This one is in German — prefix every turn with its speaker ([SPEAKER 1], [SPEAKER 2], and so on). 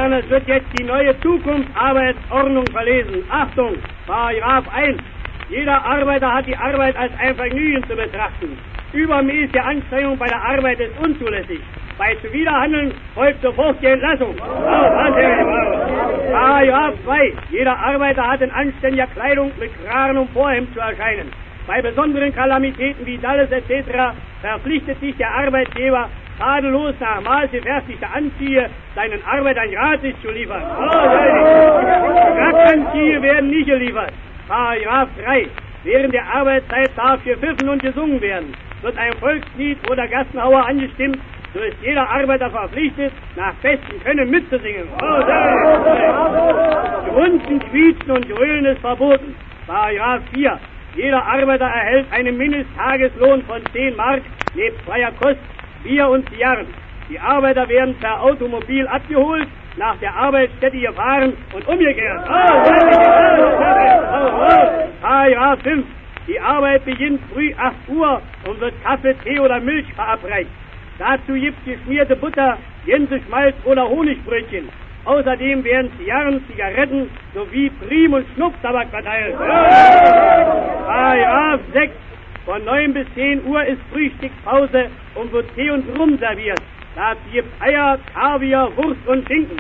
[SPEAKER 1] Herren, es wird jetzt die neue Zukunftsarbeitsordnung verlesen. Achtung, Paragraph 1. Jeder Arbeiter hat die Arbeit als ein Vergnügen zu betrachten. Übermäßige Anstrengung bei der Arbeit ist unzulässig. Bei Zuwiderhandeln folgt sofort die Entlassung. Paragraph 2. Jeder Arbeiter hat in anständiger Kleidung mit Kragen und Vorhemd zu erscheinen. Bei besonderen Kalamitäten wie Dalles etc. verpflichtet sich der Arbeitgeber, tadellos nach Maß gefertigte Anziehe seinen Arbeitern gratis zu liefern. Rackanziehe werden nicht geliefert. Paragraph 3. Während der Arbeitszeit darf gepfiffen und gesungen werden. Wird ein Volkslied oder Gassenhauer angestimmt, so ist jeder Arbeiter verpflichtet, nach bestem Können mitzusingen. Grunzen, Quietschen und Grölen ist verboten. Paragraph 4. Jeder Arbeiter erhält einen Mindesttageslohn von 10 Mark, nebst freier Kost, Bier und Zigarren. Die Arbeiter werden per Automobil abgeholt, nach der Arbeitsstätte gefahren und umgekehrt. Paragraph 5. Die Arbeit beginnt früh 8 Uhr und wird Kaffee, Tee oder Milch verabreicht. Dazu gibt geschmierte Butter, Gänseschmalz oder Honigbrötchen. Außerdem werden Zigarren, Zigaretten sowie Prim- und Schnupftabak verteilt. Paragraph 6. Von 9 bis 10 Uhr ist Frühstückspause und wird Tee und Rum serviert. Dazu gibt Eier, Kaviar, Wurst und Schinken.